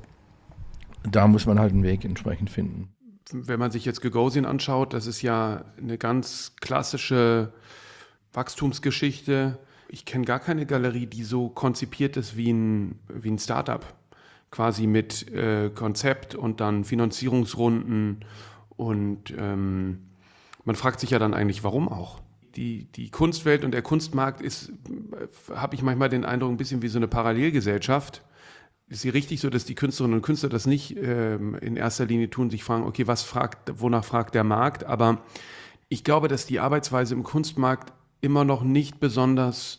da muss man halt einen Weg entsprechend finden. Wenn man sich jetzt Gagosian anschaut, das ist ja eine ganz klassische Wachstumsgeschichte. Ich kenne gar keine Galerie, die so konzipiert ist wie ein, wie ein Startup. Quasi mit äh, Konzept und dann Finanzierungsrunden. Und ähm, man fragt sich ja dann eigentlich, warum auch? Die, die Kunstwelt und der Kunstmarkt ist, äh, habe ich manchmal den Eindruck, ein bisschen wie so eine Parallelgesellschaft. Ist sie richtig so, dass die Künstlerinnen und Künstler das nicht ähm, in erster Linie tun, sich fragen, okay, was fragt, wonach fragt der Markt? Aber ich glaube, dass die Arbeitsweise im Kunstmarkt immer noch nicht besonders,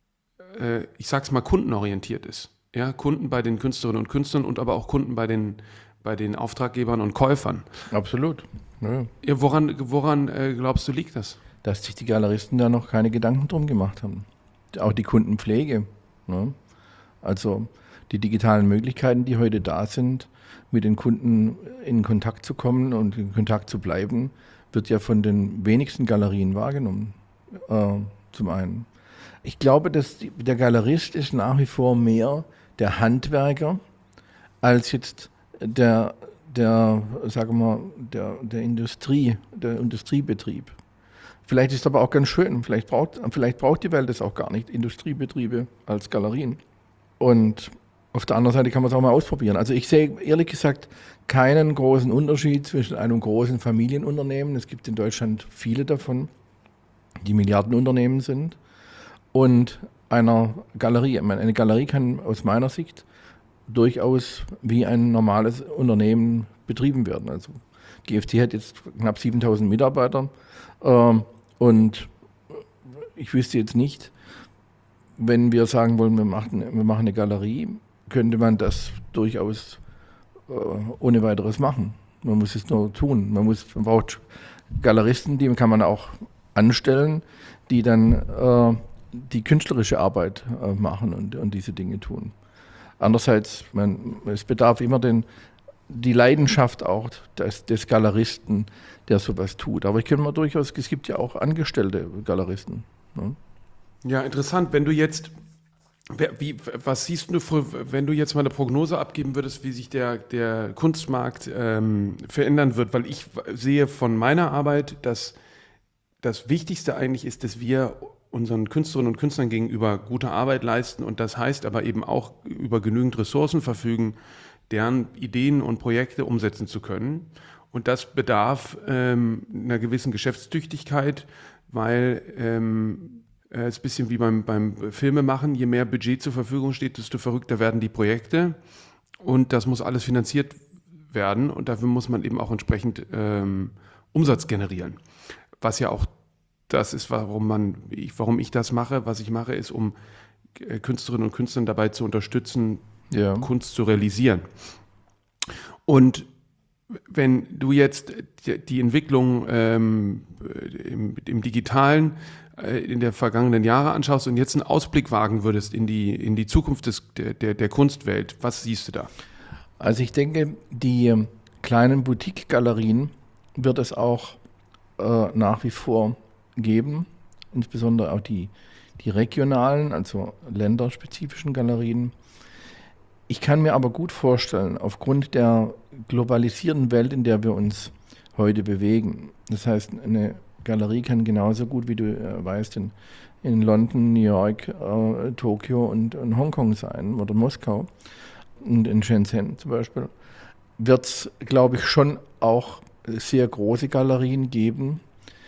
äh, ich sag's mal, kundenorientiert ist. Ja, Kunden bei den Künstlerinnen und Künstlern und aber auch Kunden bei den, bei den Auftraggebern und Käufern. Absolut. Ja. Ja, woran woran äh, glaubst du, liegt das? Dass sich die Galeristen da noch keine Gedanken drum gemacht haben. Auch die Kundenpflege. Ne? Also die digitalen Möglichkeiten, die heute da sind, mit den Kunden in Kontakt zu kommen und in Kontakt zu bleiben, wird ja von den wenigsten Galerien wahrgenommen. Äh, zum einen. Ich glaube, dass die, der Galerist ist nach wie vor mehr der Handwerker als jetzt der, der sagen wir, der, der Industrie, der Industriebetrieb. Vielleicht ist es aber auch ganz schön. Vielleicht braucht, vielleicht braucht die Welt das auch gar nicht, Industriebetriebe als Galerien. Und auf der anderen Seite kann man es auch mal ausprobieren. Also ich sehe ehrlich gesagt keinen großen Unterschied zwischen einem großen Familienunternehmen, es gibt in Deutschland viele davon, die Milliardenunternehmen sind, und einer Galerie. Eine Galerie kann aus meiner Sicht durchaus wie ein normales Unternehmen betrieben werden. Also G F T hat jetzt knapp siebentausend Mitarbeiter ähm, und ich wüsste jetzt nicht, wenn wir sagen wollen, wir machen, wir machen eine Galerie, könnte man das durchaus äh, ohne weiteres machen. Man muss es nur tun. Man, muss, man braucht Galeristen, die kann man auch anstellen, die dann äh, die künstlerische Arbeit äh, machen und, und diese Dinge tun. Andererseits, man, es bedarf immer den, die Leidenschaft auch des, des Galeristen, der sowas tut. Aber ich kann mir durchaus, es gibt ja auch angestellte Galeristen. Ne? Ja, interessant. Wenn du jetzt, wie, was siehst du, wenn du jetzt mal eine Prognose abgeben würdest, wie sich der, der Kunstmarkt ähm, verändern wird? Weil ich sehe von meiner Arbeit, dass das Wichtigste eigentlich ist, dass wir unseren Künstlerinnen und Künstlern gegenüber gute Arbeit leisten und das heißt aber eben auch über genügend Ressourcen verfügen, deren Ideen und Projekte umsetzen zu können. Und das bedarf ähm, einer gewissen Geschäftstüchtigkeit, weil ähm, es ist ein bisschen wie beim, beim Filmemachen, je mehr Budget zur Verfügung steht, desto verrückter werden die Projekte und das muss alles finanziert werden und dafür muss man eben auch entsprechend ähm, Umsatz generieren. Was ja auch das ist, warum, man, ich, warum ich das mache. Was ich mache, ist, um Künstlerinnen und Künstlern dabei zu unterstützen, ja. Kunst zu realisieren. Und wenn du jetzt die Entwicklung ähm, im, im Digitalen äh, in der vergangenen Jahre anschaust und jetzt einen Ausblick wagen würdest in die, in die Zukunft des, der, der, der Kunstwelt, was siehst du da? Also ich denke, die kleinen Boutique-Galerien wird es auch äh, nach wie vor geben, insbesondere auch die, die regionalen, also länderspezifischen Galerien. Ich kann mir aber gut vorstellen, aufgrund der globalisierten Welt, in der wir uns heute bewegen, das heißt, eine Galerie kann genauso gut, wie du äh, weißt, in, in London, New York, äh, Tokio und, und Hongkong sein oder Moskau und in Shenzhen zum Beispiel, wird es, glaube ich, schon auch sehr große Galerien geben,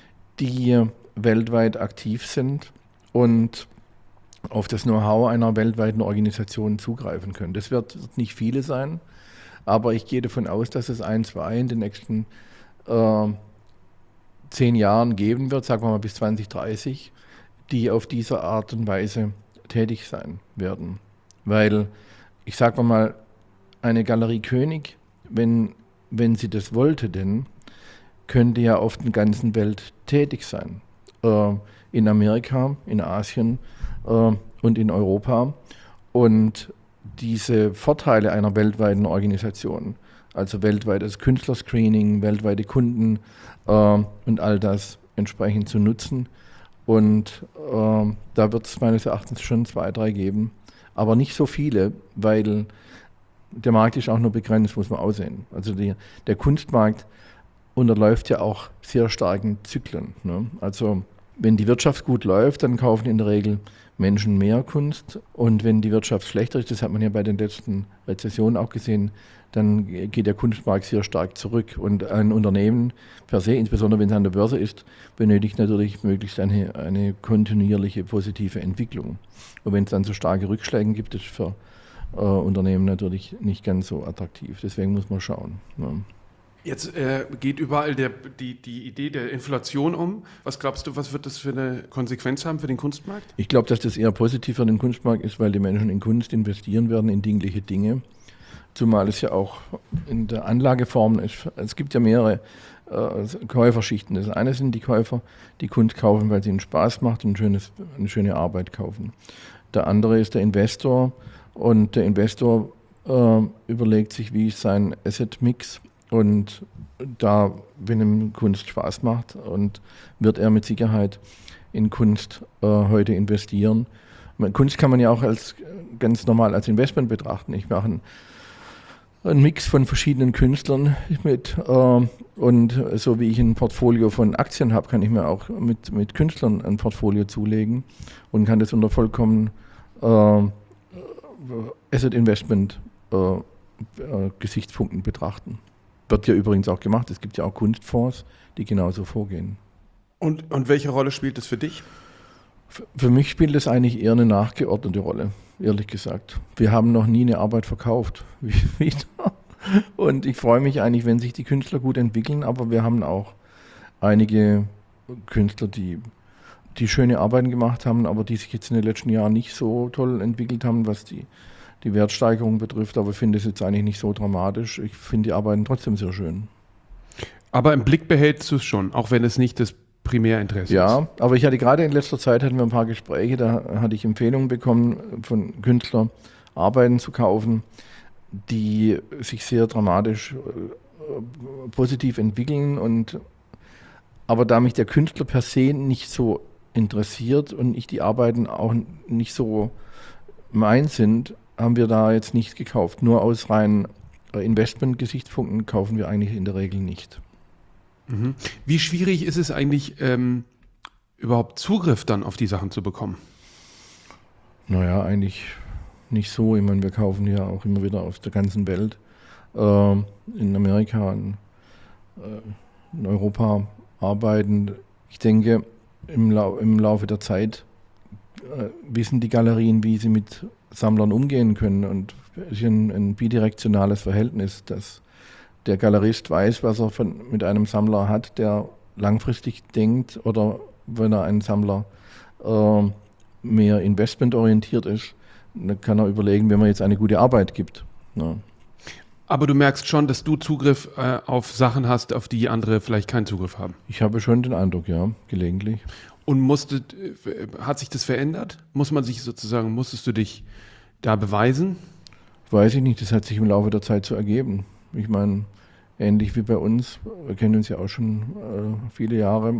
die weltweit aktiv sind und auf das Know-how einer weltweiten Organisation zugreifen können. Das wird nicht viele sein, aber ich gehe davon aus, dass es ein, zwei in den nächsten äh, zehn Jahren geben wird, sagen wir mal bis zwanzig dreißig, die auf diese Art und Weise tätig sein werden. Weil, ich sage mal, eine Galerie König, wenn, wenn sie das wollte, denn könnte ja auf der ganzen Welt tätig sein. Äh, in Amerika, in Asien äh, und in Europa. Und diese Vorteile einer weltweiten Organisation, also weltweites Künstlerscreening, weltweite Kunden äh, und all das entsprechend zu nutzen. Und äh, da wird es meines Erachtens schon zwei, drei geben, aber nicht so viele, weil der Markt ist auch nur begrenzt, muss man aussehen. Also die, der Kunstmarkt unterläuft ja auch sehr starken Zyklen. Ne? Also wenn die Wirtschaft gut läuft, dann kaufen in der Regel Menschen mehr Kunst. Und wenn die Wirtschaft schlechter ist, das hat man ja bei den letzten Rezessionen auch gesehen, dann geht der Kunstmarkt sehr stark zurück. Und ein Unternehmen per se, insbesondere wenn es an der Börse ist, benötigt natürlich möglichst eine, eine kontinuierliche positive Entwicklung. Und wenn es dann so starke Rückschläge gibt, ist für äh, Unternehmen natürlich nicht ganz so attraktiv. Deswegen muss man schauen. Ne? Jetzt äh, geht überall der, die, die Idee der Inflation um. Was glaubst du, was wird das für eine Konsequenz haben für den Kunstmarkt? Ich glaube, dass das eher positiv für den Kunstmarkt ist, weil die Menschen in Kunst investieren werden, in dingliche Dinge. Zumal es ja auch in der Anlageform ist. Es gibt ja mehrere äh, Käuferschichten. Das eine sind die Käufer, die Kunst kaufen, weil sie ihnen Spaß macht und ein schönes, eine schöne Arbeit kaufen. Der andere ist der Investor. Und der Investor äh, überlegt sich, wie ist sein Asset-Mix. Und da, wenn ihm Kunst Spaß macht, und wird er mit Sicherheit in Kunst äh, heute investieren. Kunst kann man ja auch als ganz normal als Investment betrachten. Ich mache einen, einen Mix von verschiedenen Künstlern mit äh, und so wie ich ein Portfolio von Aktien habe, kann ich mir auch mit, mit Künstlern ein Portfolio zulegen und kann das unter vollkommen äh, Asset Investment äh, äh, Gesichtspunkten betrachten. Wird ja übrigens auch gemacht. Es gibt ja auch Kunstfonds, die genauso vorgehen. Und, und welche Rolle spielt das für dich? Für, für mich spielt das eigentlich eher eine nachgeordnete Rolle, ehrlich gesagt. Wir haben noch nie eine Arbeit verkauft. Und ich freue mich eigentlich, wenn sich die Künstler gut entwickeln, aber wir haben auch einige Künstler, die, die schöne Arbeiten gemacht haben, aber die sich jetzt in den letzten Jahren nicht so toll entwickelt haben, was die die Wertsteigerung betrifft, aber ich finde es jetzt eigentlich nicht so dramatisch. Ich finde die Arbeiten trotzdem sehr schön. Aber im Blick behältst du es schon, auch wenn es nicht das Primärinteresse ja, ist. Ja, aber ich hatte gerade in letzter Zeit hatten wir ein paar Gespräche, da hatte ich Empfehlungen bekommen von Künstlern, Arbeiten zu kaufen, die sich sehr dramatisch äh, positiv entwickeln. Und aber da mich der Künstler per se nicht so interessiert und ich die Arbeiten auch nicht so mein sind, haben wir da jetzt nicht gekauft. Nur aus reinen Investment-Gesichtspunkten kaufen wir eigentlich in der Regel nicht. Mhm. Wie schwierig ist es eigentlich, ähm, überhaupt Zugriff dann auf die Sachen zu bekommen? Naja, eigentlich nicht so. Ich meine, wir kaufen ja auch immer wieder auf der ganzen Welt. Äh, in Amerika, in, äh, in Europa arbeiten. Ich denke, im, Lau- im Laufe der Zeit äh, wissen die Galerien, wie sie mit Sammlern umgehen können, und es ist ein, ein bidirektionales Verhältnis, dass der Galerist weiß, was er von, mit einem Sammler hat, der langfristig denkt, oder wenn er ein Sammler äh, mehr investmentorientiert ist, dann kann er überlegen, wenn man jetzt eine gute Arbeit gibt. Ja. Aber du merkst schon, dass du Zugriff äh, auf Sachen hast, auf die andere vielleicht keinen Zugriff haben. Ich habe schon den Eindruck, ja, gelegentlich. Und musste, hat sich das verändert? Muss man sich sozusagen, musstest du dich da beweisen? Weiß ich nicht, das hat sich im Laufe der Zeit so ergeben. Ich meine, ähnlich wie bei uns, wir kennen uns ja auch schon äh, viele Jahre,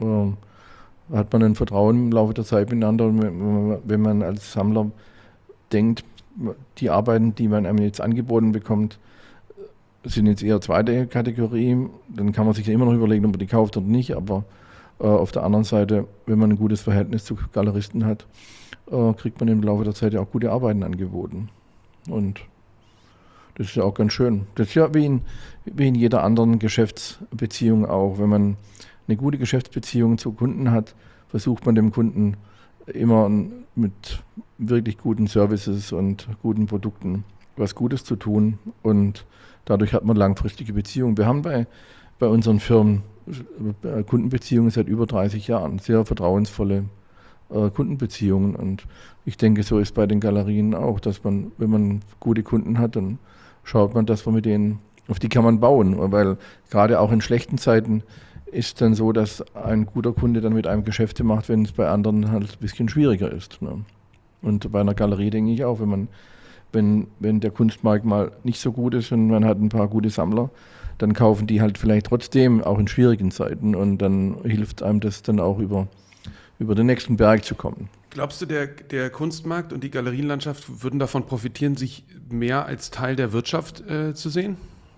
äh, hat man ein Vertrauen im Laufe der Zeit miteinander. Und wenn, wenn man als Sammler denkt, die Arbeiten, die man einem jetzt angeboten bekommt, sind jetzt eher zweite Kategorie, dann kann man sich ja immer noch überlegen, ob man die kauft oder nicht, aber äh, auf der anderen Seite, wenn man ein gutes Verhältnis zu Galeristen hat, äh, kriegt man im Laufe der Zeit ja auch gute Arbeiten angeboten. Und das ist ja auch ganz schön. Das ist ja wie in, wie in jeder anderen Geschäftsbeziehung auch. Wenn man eine gute Geschäftsbeziehung zu Kunden hat, versucht man dem Kunden immer mit wirklich guten Services und guten Produkten was Gutes zu tun. Und dadurch hat man langfristige Beziehungen. Wir haben bei, bei unseren Firmen Kundenbeziehungen seit über dreißig Jahren, sehr vertrauensvolle äh, Kundenbeziehungen. Und ich denke, so ist bei den Galerien auch, dass man, wenn man gute Kunden hat, dann schaut man, dass man mit denen, auf die kann man bauen. Weil gerade auch in schlechten Zeiten ist dann so, dass ein guter Kunde dann mit einem Geschäfte macht, wenn es bei anderen halt ein bisschen schwieriger ist. Ne? Und bei einer Galerie denke ich auch, wenn man Wenn, wenn der Kunstmarkt mal nicht so gut ist und man hat ein paar gute Sammler, dann kaufen die halt vielleicht trotzdem auch in schwierigen Zeiten und dann hilft einem das dann auch über, über den nächsten Berg zu kommen. Glaubst du, der, der Kunstmarkt und die Galerienlandschaft würden davon profitieren, sich mehr als Teil der Wirtschaft äh, zu sehen?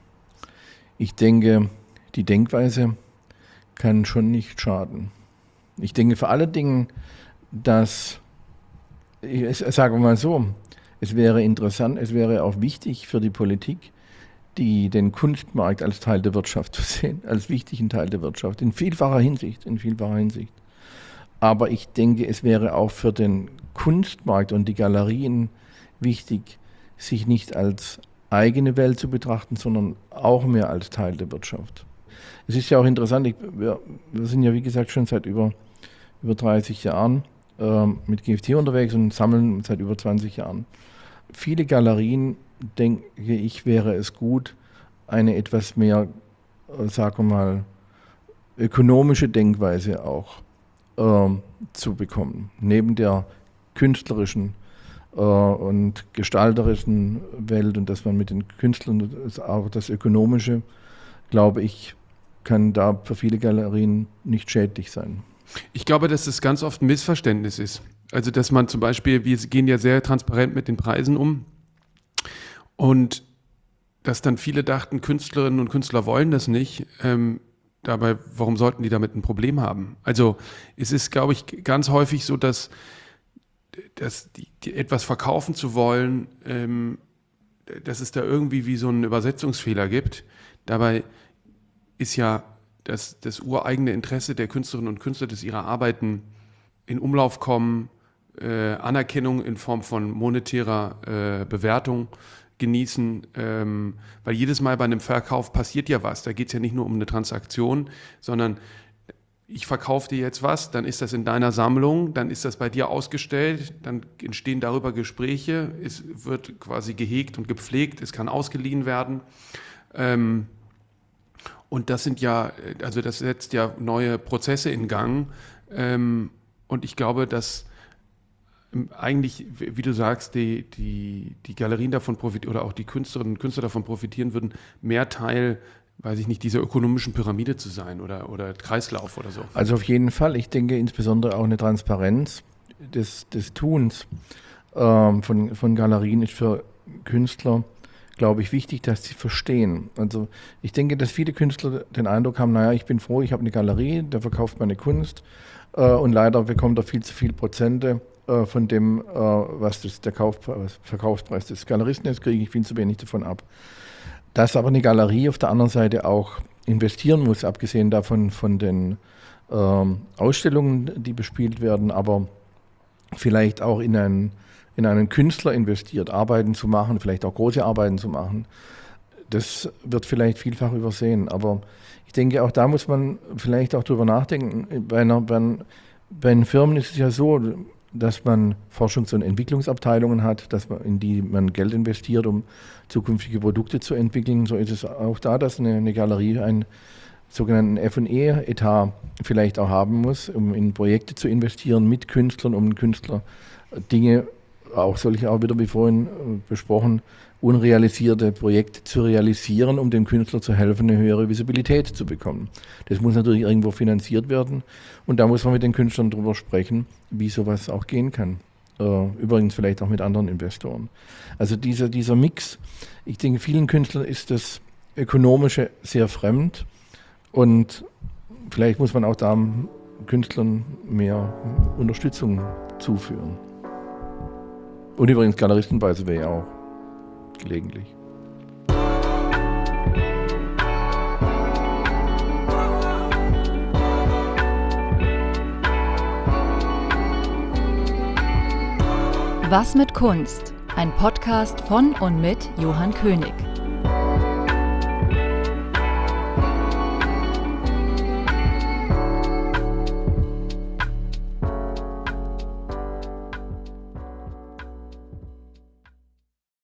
Ich denke, die Denkweise kann schon nicht schaden. Ich denke vor allen Dingen, dass, ich sage mal so, es wäre interessant, es wäre auch wichtig für die Politik, die den Kunstmarkt als Teil der Wirtschaft zu sehen, als wichtigen Teil der Wirtschaft, in vielfacher Hinsicht, in vielfacher Hinsicht. Aber ich denke, es wäre auch für den Kunstmarkt und die Galerien wichtig, sich nicht als eigene Welt zu betrachten, sondern auch mehr als Teil der Wirtschaft. Es ist ja auch interessant, ich, wir, wir sind ja wie gesagt schon seit über, über dreißig Jahren äh, mit G F T unterwegs und sammeln seit über zwanzig Jahren. Viele Galerien, denke ich, wäre es gut, eine etwas mehr, äh, sagen wir mal, ökonomische Denkweise auch äh, zu bekommen. Neben der künstlerischen äh, und gestalterischen Welt und dass man mit den Künstlern auch das Ökonomische, glaube ich, kann da für viele Galerien nicht schädlich sein. Ich glaube, dass das ganz oft ein Missverständnis ist. Also, dass man zum Beispiel, wir gehen ja sehr transparent mit den Preisen um und dass dann viele dachten, Künstlerinnen und Künstler wollen das nicht. Ähm, dabei, warum sollten die damit ein Problem haben? Also, es ist, glaube ich, ganz häufig so, dass, dass die, die etwas verkaufen zu wollen, ähm, dass es da irgendwie wie so einen Übersetzungsfehler gibt. Dabei ist ja das, das ureigene Interesse der Künstlerinnen und Künstler, dass ihre Arbeiten in Umlauf kommen, äh, Anerkennung in Form von monetärer äh, Bewertung genießen, ähm, weil jedes Mal bei einem Verkauf passiert ja was. Da geht es ja nicht nur um eine Transaktion, sondern ich verkaufe dir jetzt was, dann ist das in deiner Sammlung, dann ist das bei dir ausgestellt, dann entstehen darüber Gespräche, es wird quasi gehegt und gepflegt, es kann ausgeliehen werden. Ähm, und das sind ja, also das setzt ja neue Prozesse in Gang. Ähm, und ich glaube, dass eigentlich, wie du sagst, die, die, die Galerien davon profitieren oder auch die Künstlerinnen und Künstler davon profitieren würden, mehr Teil, weiß ich nicht, dieser ökonomischen Pyramide zu sein oder, oder Kreislauf oder so. Also auf jeden Fall. Ich denke insbesondere auch eine Transparenz des, des Tuns ähm, von, von Galerien ist für Künstler, glaube ich, wichtig, dass sie verstehen. Also ich denke, dass viele Künstler den Eindruck haben, naja, ich bin froh, ich habe eine Galerie, der verkauft meine Kunst äh, und leider bekommt er viel zu viel Prozente äh, von dem, äh, was das, der Kaufpreis, Verkaufspreis des Galeristen ist, kriege ich viel zu wenig davon ab. Dass aber eine Galerie auf der anderen Seite auch investieren muss, abgesehen davon von den ähm, Ausstellungen, die bespielt werden, aber vielleicht auch in einen in einen Künstler investiert, Arbeiten zu machen, vielleicht auch große Arbeiten zu machen. Das wird vielleicht vielfach übersehen. Aber ich denke, auch da muss man vielleicht auch drüber nachdenken. Bei, einer, bei, bei den Firmen ist es ja so, dass man Forschungs- und Entwicklungsabteilungen hat, dass man, in die man Geld investiert, um zukünftige Produkte zu entwickeln. So ist es auch da, dass eine, eine Galerie ein, sogenannten F und E-Etat vielleicht auch haben muss, um in Projekte zu investieren mit Künstlern, um Künstler Dinge, auch solche auch wieder wie vorhin besprochen, unrealisierte Projekte zu realisieren, um dem Künstler zu helfen, eine höhere Visibilität zu bekommen. Das muss natürlich irgendwo finanziert werden und da muss man mit den Künstlern drüber sprechen, wie sowas auch gehen kann. Äh, übrigens vielleicht auch mit anderen Investoren. Also dieser, dieser Mix, ich denke, vielen Künstlern ist das Ökonomische sehr fremd und vielleicht muss man auch da Künstlern mehr Unterstützung zuführen. Und übrigens Galeristenpreise wäre ja auch gelegentlich. Was mit Kunst? Ein Podcast von und mit Johann König.